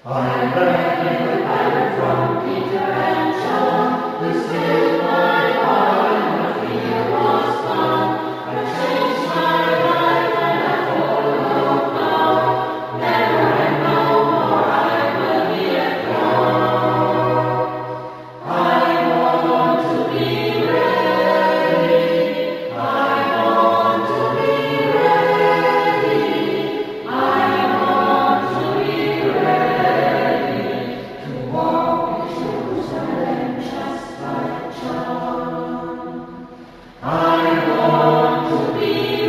I learned the pattern from Peter and John, who stilled my heart when the fear was gone. I changed my life and I follow now. Never and no more I will be a flower. I want to be ready. I want to be ready. I want to be ready to walk in Jerusalem just like John. I want to be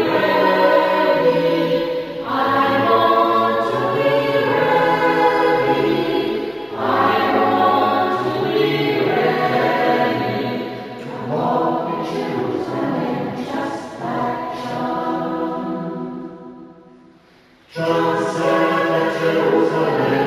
ready. I want to be ready. I want to be ready to walk in Jerusalem just like John. John said that Jerusalem